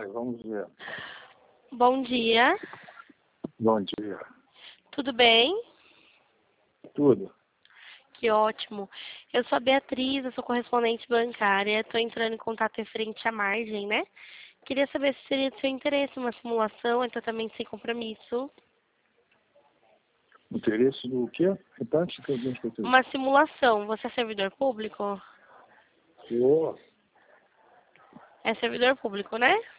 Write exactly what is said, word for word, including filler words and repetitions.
vai, vamos ver. Bom dia. Bom dia. Tudo bem? Tudo. Que ótimo. Eu sou a Beatriz, eu sou correspondente bancária. Estou entrando em contato referente à margem, né? Queria saber se seria do seu interesse uma simulação, é totalmente sem compromisso. Interesse do quê? Repete que eu não escutei. Uma simulação. Você é servidor público? Oh, É servidor público, né?